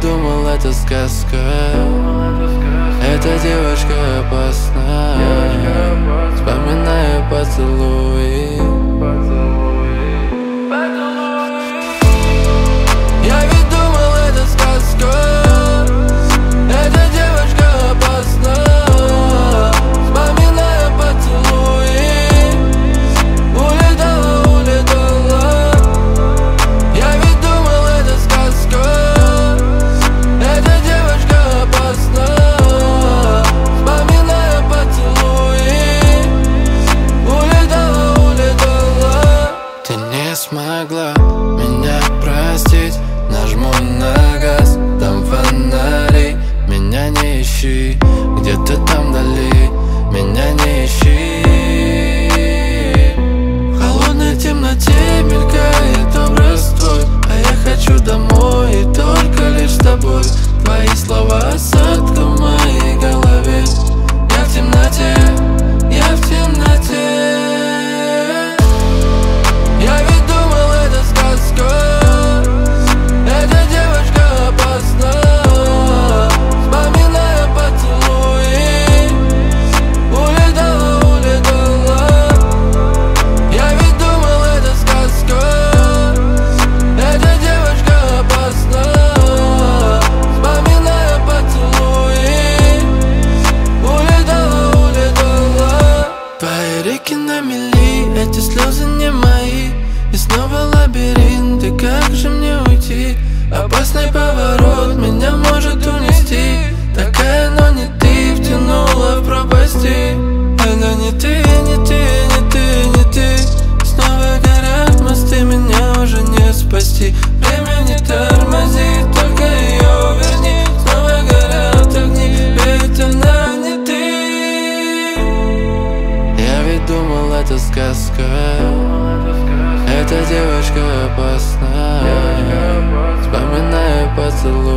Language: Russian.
думал, это сказка. Эта девочка опасна. Вспоминаю поцелуи. Я ведь думал, это сказка. Эта девочка опасна. Вспоминаю поцелуи. Улетала, улетала. Я ведь думал, это сказка. Эта девочка опасна. Вспоминаю поцелуи. Улетала, улетала. Ты не смогла меня простить. Нажму на газ, там фонари. Меня не ищи, где-то там вдали. Меня не ищи. В холодной темноте мелькает образ твой. А я хочу домой, и только лишь с тобой. Твои слова осадка в моей голове. Я в темноте, я в темноте. Я ведь думал, это сказка. Эта девочка опасна. Вспоминаю поцелуи. Улетала, улетала. Я ведь думал, это сказка. Эта девочка опасна. Вспоминаю поцелуи. Улетала, улетала. Твои реки на мели, эти слезы не мои. И снова лабиринт, и как же мне уйти? Опасный поворот меня может унести. Такая, но не ты, втянула в пропасти. Это не ты, не ты, не ты, не ты. Снова горят мосты, меня уже не спасти. Время не тормозит, только ее верни. Снова горят огни, ведь она не ты. Я ведь думал, это сказка. Эта девочка опасна. Вспоминаю поцелуй.